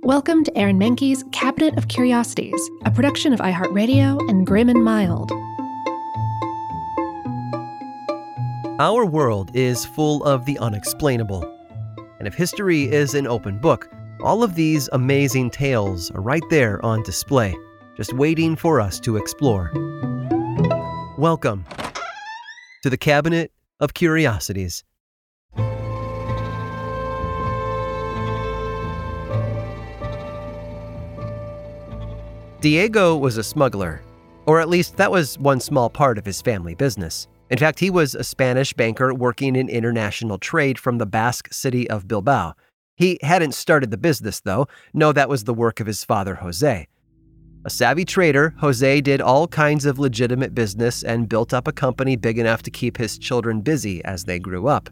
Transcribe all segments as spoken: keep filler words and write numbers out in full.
Welcome to Aaron Mahnke's Cabinet of Curiosities, a production of iHeartRadio and Grim and Mild. Our world is full of the unexplainable. And if history is an open book, all of these amazing tales are right there on display, just waiting for us to explore. Welcome to the Cabinet of Curiosities. Diego was a smuggler, or at least that was one small part of his family business. In fact, he was a Spanish banker working in international trade from the Basque city of Bilbao. He hadn't started the business, though. No, that was the work of his father, Jose. A savvy trader, Jose did all kinds of legitimate business and built up a company big enough to keep his children busy as they grew up.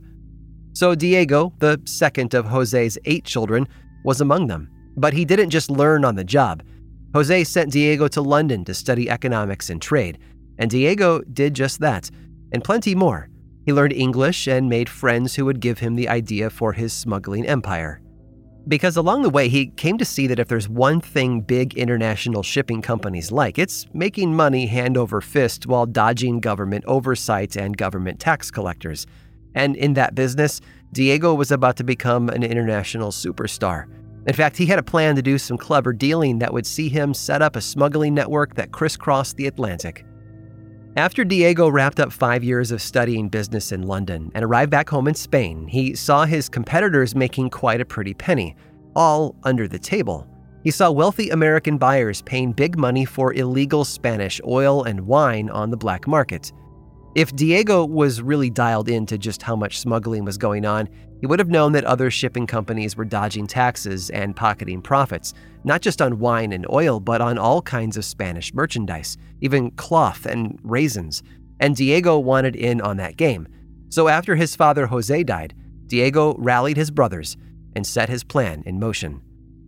So Diego, the second of Jose's eight children, was among them. But he didn't just learn on the job. Jose sent Diego to London to study economics and trade, and Diego did just that, and plenty more. He learned English and made friends who would give him the idea for his smuggling empire. Because along the way, he came to see that if there's one thing big international shipping companies like, it's making money hand over fist while dodging government oversight and government tax collectors. And in that business, Diego was about to become an international superstar. In fact, he had a plan to do some clever dealing that would see him set up a smuggling network that crisscrossed the Atlantic. After Diego wrapped up five years of studying business in London and arrived back home in Spain, he saw his competitors making quite a pretty penny, all under the table. He saw wealthy American buyers paying big money for illegal Spanish oil and wine on the black market. If Diego was really dialed into just how much smuggling was going on, he would have known that other shipping companies were dodging taxes and pocketing profits, not just on wine and oil, but on all kinds of Spanish merchandise, even cloth and raisins. And Diego wanted in on that game. So after his father Jose died, Diego rallied his brothers and set his plan in motion.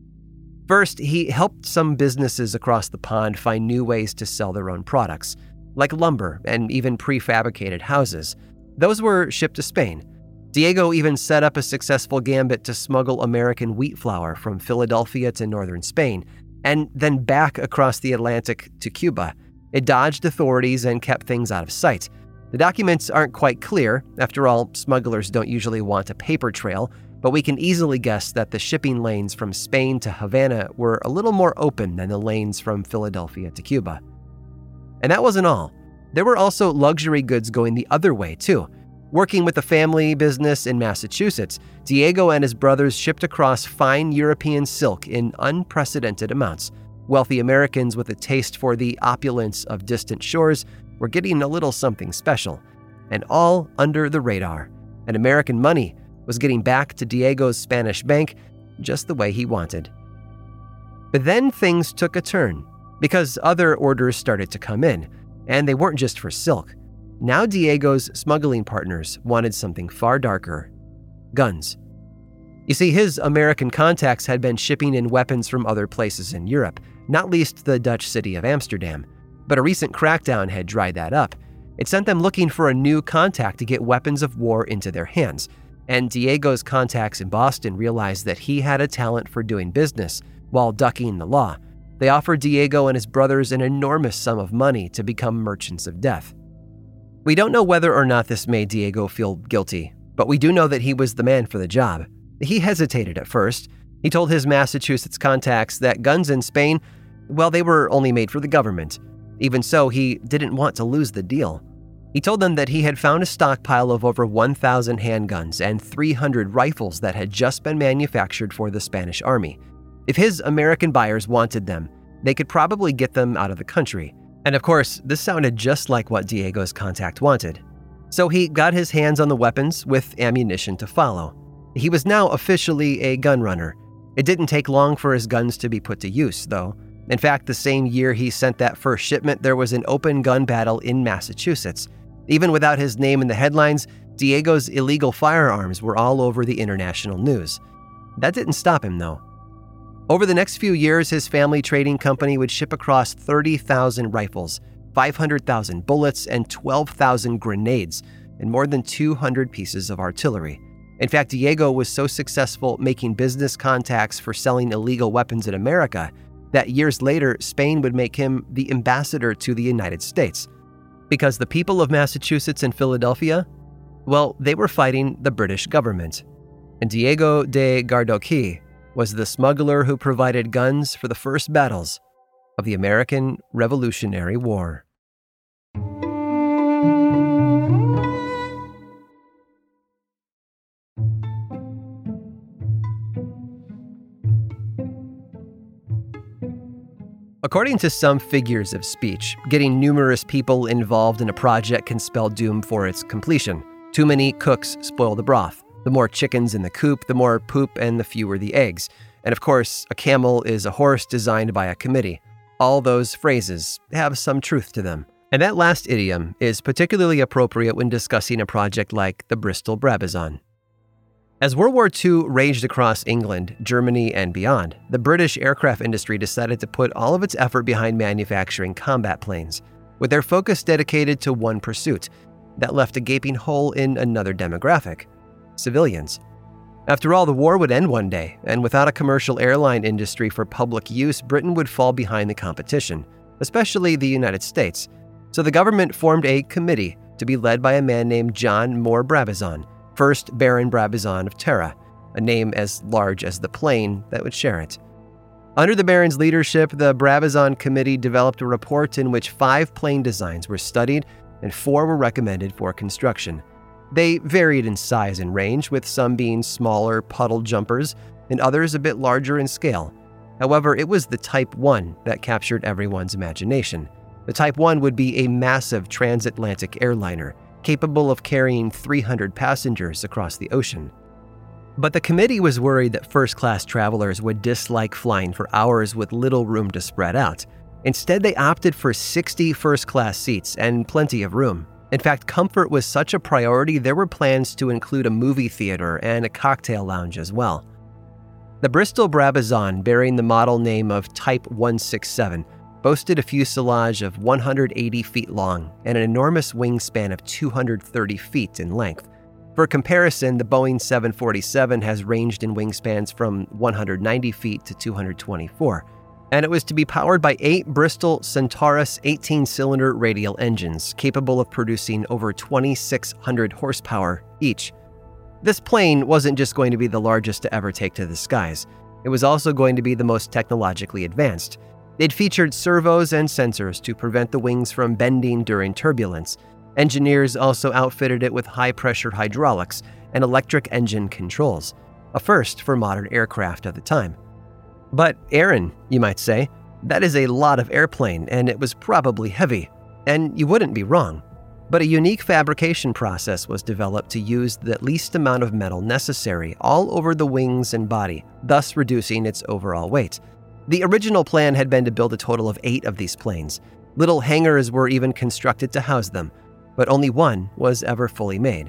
First, he helped some businesses across the pond find new ways to sell their own products, like lumber and even prefabricated houses. Those were shipped to Spain. Diego even set up a successful gambit to smuggle American wheat flour from Philadelphia to northern Spain, and then back across the Atlantic to Cuba. It dodged authorities and kept things out of sight. The documents aren't quite clear. After all, smugglers don't usually want a paper trail, but we can easily guess that the shipping lanes from Spain to Havana were a little more open than the lanes from Philadelphia to Cuba. And that wasn't all. There were also luxury goods going the other way, too. Working with a family business in Massachusetts, Diego and his brothers shipped across fine European silk in unprecedented amounts. Wealthy Americans with a taste for the opulence of distant shores were getting a little something special, and all under the radar. And American money was getting back to Diego's Spanish bank just the way he wanted. But then things took a turn, because other orders started to come in, and they weren't just for silk. Now Diego's smuggling partners wanted something far darker: guns. You see, his American contacts had been shipping in weapons from other places in Europe, not least the Dutch city of Amsterdam. But a recent crackdown had dried that up. It sent them looking for a new contact to get weapons of war into their hands. And Diego's contacts in Boston realized that he had a talent for doing business while ducking the law. They offered Diego and his brothers an enormous sum of money to become merchants of death. We don't know whether or not this made Diego feel guilty, but we do know that he was the man for the job. He hesitated at first. He told his Massachusetts contacts that guns in Spain, well, they were only made for the government. Even so, he didn't want to lose the deal. He told them that he had found a stockpile of over one thousand handguns and three hundred rifles that had just been manufactured for the Spanish army. If his American buyers wanted them, they could probably get them out of the country. And of course, this sounded just like what Diego's contact wanted. So he got his hands on the weapons with ammunition to follow. He was now officially a gun runner. It didn't take long for his guns to be put to use, though. In fact, the same year he sent that first shipment, there was an open gun battle in Massachusetts. Even without his name in the headlines, Diego's illegal firearms were all over the international news. That didn't stop him, though. Over the next few years, his family trading company would ship across thirty thousand rifles, five hundred thousand bullets, and twelve thousand grenades, and more than two hundred pieces of artillery. In fact, Diego was so successful making business contacts for selling illegal weapons in America that years later, Spain would make him the ambassador to the United States. Because the people of Massachusetts and Philadelphia, well, they were fighting the British government. And Diego de Gardoqui was the smuggler who provided guns for the first battles of the American Revolutionary War. According to some figures of speech, getting numerous people involved in a project can spell doom for its completion. Too many cooks spoil the broth. The more chickens in the coop, the more poop and the fewer the eggs. And of course, a camel is a horse designed by a committee. All those phrases have some truth to them. And that last idiom is particularly appropriate when discussing a project like the Bristol Brabazon. As World War Two raged across England, Germany, and beyond, the British aircraft industry decided to put all of its effort behind manufacturing combat planes, with their focus dedicated to one pursuit that left a gaping hole in another demographic: civilians. After all, the war would end one day, and without a commercial airline industry for public use, Britain would fall behind the competition, especially the United States. So the government formed a committee to be led by a man named John Moore Brabazon, first Baron Brabazon of Tara, a name as large as the plane that would share it. Under the Baron's leadership, the Brabazon Committee developed a report in which five plane designs were studied and four were recommended for construction. They varied in size and range, with some being smaller puddle jumpers and others a bit larger in scale. However, it was the Type one that captured everyone's imagination. The Type one would be a massive transatlantic airliner, capable of carrying three hundred passengers across the ocean. But the committee was worried that first-class travelers would dislike flying for hours with little room to spread out. Instead, they opted for sixty first-class seats and plenty of room. In fact, comfort was such a priority, there were plans to include a movie theater and a cocktail lounge as well. The Bristol Brabazon, bearing the model name of Type one sixty-seven, boasted a fuselage of one hundred eighty feet long and an enormous wingspan of two hundred thirty feet in length. For comparison, the Boeing seven forty-seven has ranged in wingspans from one hundred ninety feet to two hundred twenty-four, and it was to be powered by eight Bristol Centaurus eighteen-cylinder radial engines, capable of producing over twenty-six hundred horsepower each. This plane wasn't just going to be the largest to ever take to the skies. It was also going to be the most technologically advanced. It featured servos and sensors to prevent the wings from bending during turbulence. Engineers also outfitted it with high-pressure hydraulics and electric engine controls, a first for modern aircraft at the time. But Aaron, you might say, that is a lot of airplane, and it was probably heavy. And you wouldn't be wrong. But a unique fabrication process was developed to use the least amount of metal necessary all over the wings and body, thus reducing its overall weight. The original plan had been to build a total of eight of these planes. Little hangars were even constructed to house them, but only one was ever fully made.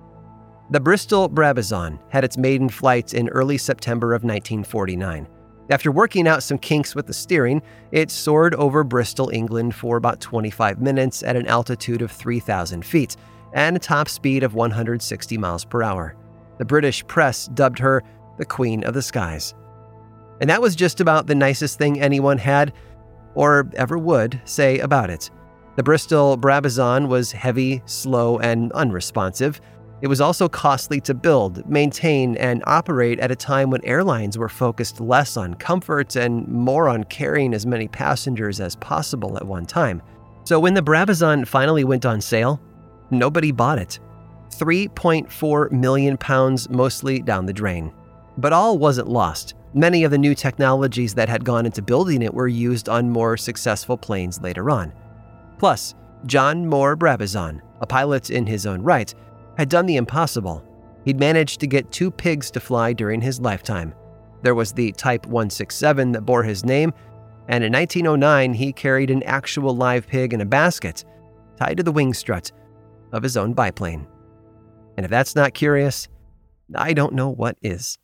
The Bristol Brabazon had its maiden flight in early September of nineteen forty-nine. After working out some kinks with the steering, it soared over Bristol, England for about twenty-five minutes at an altitude of three thousand feet and a top speed of one hundred sixty miles per hour. The British press dubbed her the Queen of the Skies. And that was just about the nicest thing anyone had, or ever would, say about it. The Bristol Brabazon was heavy, slow, and unresponsive. It was also costly to build, maintain, and operate at a time when airlines were focused less on comfort and more on carrying as many passengers as possible at one time. So when the Brabazon finally went on sale, nobody bought it. three point four million pounds mostly down the drain. But all wasn't lost. Many of the new technologies that had gone into building it were used on more successful planes later on. Plus, John Moore Brabazon, a pilot in his own right, had done the impossible. He'd managed to get two pigs to fly during his lifetime. There was the Type one sixty-seven that bore his name, and in nineteen oh nine he carried an actual live pig in a basket, tied to the wing strut of his own biplane. And if that's not curious, I don't know what is.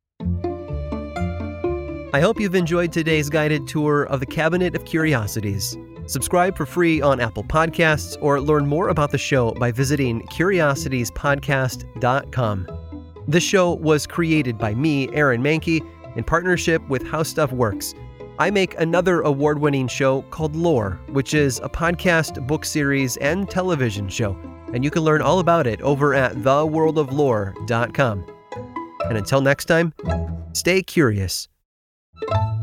I hope you've enjoyed today's guided tour of the Cabinet of Curiosities. Subscribe for free on Apple Podcasts or learn more about the show by visiting curiositiespodcast dot com. The show was created by me, Aaron Mahnke, in partnership with How Stuff Works. I make another award-winning show called Lore, which is a podcast, book series, and television show, and you can learn all about it over at the world of lore dot com. And until next time, stay curious.